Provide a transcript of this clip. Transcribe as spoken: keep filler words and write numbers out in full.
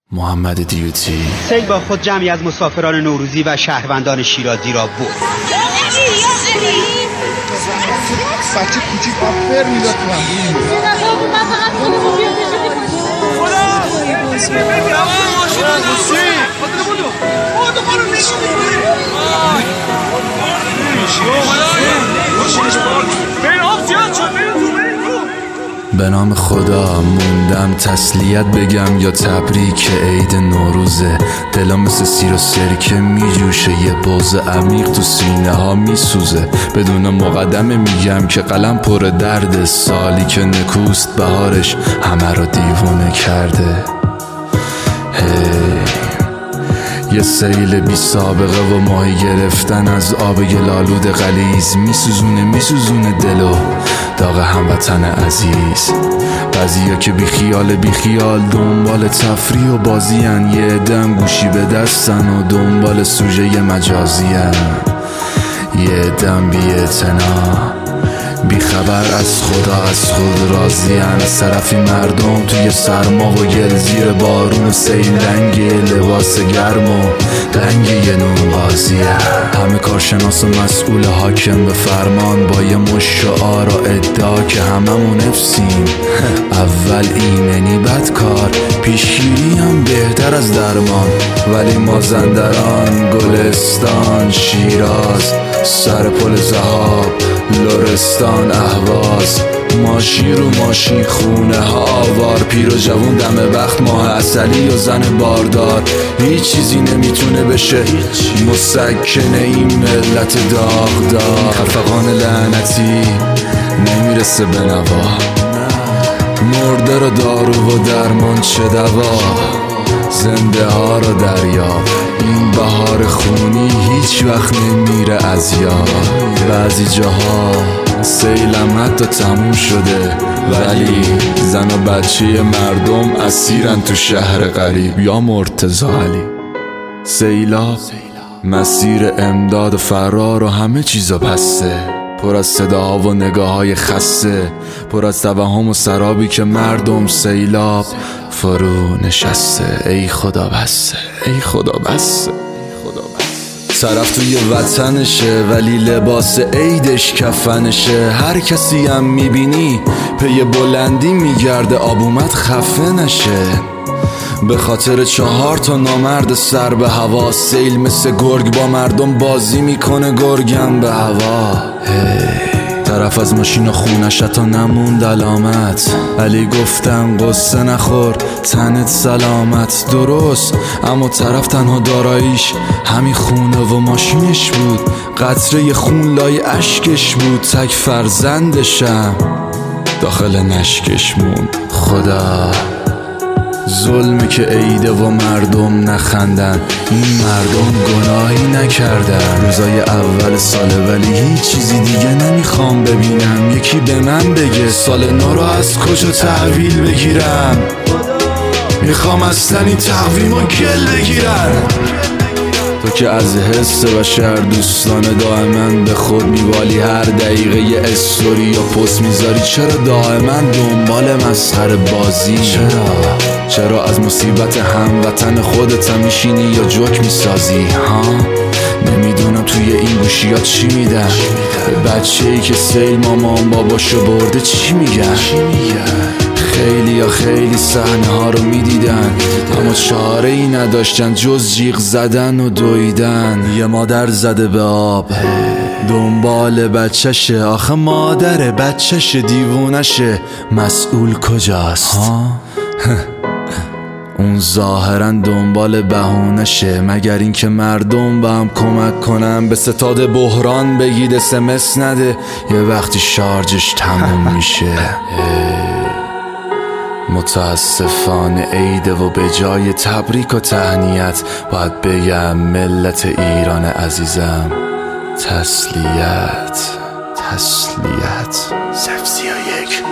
محمد دیوتی. سیل با خود جمعی از مسافران نوروزی و شهروندان شیرازی را برد. بچه کوچیک آفر میداد تو به نام خدا موندم تسلیت بگم یا تبریک عید نوروزه. دلم مثل سیر و سرکه میجوشه، یه بغض عمیق تو سینه ها میسوزه. بدون مقدمه میگم که قلم پر درد، سالی که نکوست بهارش همه رو دیوونه کرده. هی یه سیل بی سابقه و ماهی گرفتن از آب گلالود غلیظ میسوزونه میسوزونه دلو داغ هموطن عزیز. بعضیا که بی خیال بی خیال دنبال تفریح و بازیان، یه دم گوشی به دستن و دنبال سوژه مجازیان، یه دم بی اعتنا بی خبر از خدا از خود راضیان. از طرفی مردم توی سرما و گل زیر بارون و سیل رنگ لباس گرم و رنگ یه نون قاضیه. همه کارشناس و مسئول حاکم به فرمان با یه مش شعار و ادعا که هممون افسیم. اول ایمنی بد کار، پیشگیری هم بهتر از درمان. ولی مازندران، گلستان، شیراز، سر پل ذهاب، لرستان، اهواز، ماشین رو ماشین، خونه ها آوار، پیر و جوون دم وقت، ماه عسلی و زن باردار. هیچ چیزی نمیتونه بشه مسکنه این ملت داغدار. خفقان لعنتی نمیرسه به نوا، مرده رو دارو و درمان چه دوا. زنده ها رو دریاب، این بهار خونی هیچ وقت نمیره از یاد. بعضی جاها سیلم حتی تموم شده، ولی زن و بچه مردم اسیرن تو شهر غریب یا مرتضی علی. سیلاب مسیر امداد و فرار و همه چیزا پسته، پر از صداها و نگاه های خسته، پر از توهم و سرابی که مردم سیلاب فرو نشسته. ای خدا بسته، ای خدا بسته. طرف توی وطنشه ولی لباس عیدش کفنشه. هر کسی هم میبینی پی بلندی میگرده، آب اومد خفه نشه. به خاطر چهار تا نامرد سر به هوا، سیل مثل گرگ با مردم بازی میکنه گرگم به هوا. طرف از ماشین و خونش تا نموند علامت، علی گفتم قصه نخور تنت سلامت. درست، اما طرف تنها داراییش همین خونه و ماشینش بود. قطره خون لای اشکش بود، تک فرزندشم داخل نشکش موند. خدا ظلمه که عیده و مردم نخندن، این مردم گناهی نکردن. روزای اول ساله ولی هیچ چیزی دیگه نمیخوام ببینم. یکی به من بگه سال نو رو از کجا تحویل بگیرم. میخوام اصلا این تقویم و گل بگیرن. تو که از حس بشر دوستانه دائما به خود میوالی، هر دقیقه یه استوری یا پست میذاری. چرا دائما دنبال مسخره بازی؟ چرا چرا از مصیبت هموطن خودت هم میشینی یا جوک میسازی؟ ها نمیدونم توی این گوشیات چی میدن به بچه‌ای که سیل مامان باباشو برده. چی میگن؟ خیلی یا خیلی صحنه ها رو میدیدن، اما چاره ای نداشتن جز جیغ زدن و دویدن. یه مادر زده به آب دنبال بچهشه، آخه مادر بچهشه دیوونشه. مسئول کجاست؟ ها؟ اون ظاهرا دنبال بهونشه، مگر این که مردم به هم کمک کنن. به ستاد بحران بگید اسمس نده، یه وقتی شارژش تموم میشه. متاسفانه عیده و به جای تبریک و تهنیت باید بگم ملت ایران عزیزم تسلیت تسلیت. صفر سی و یک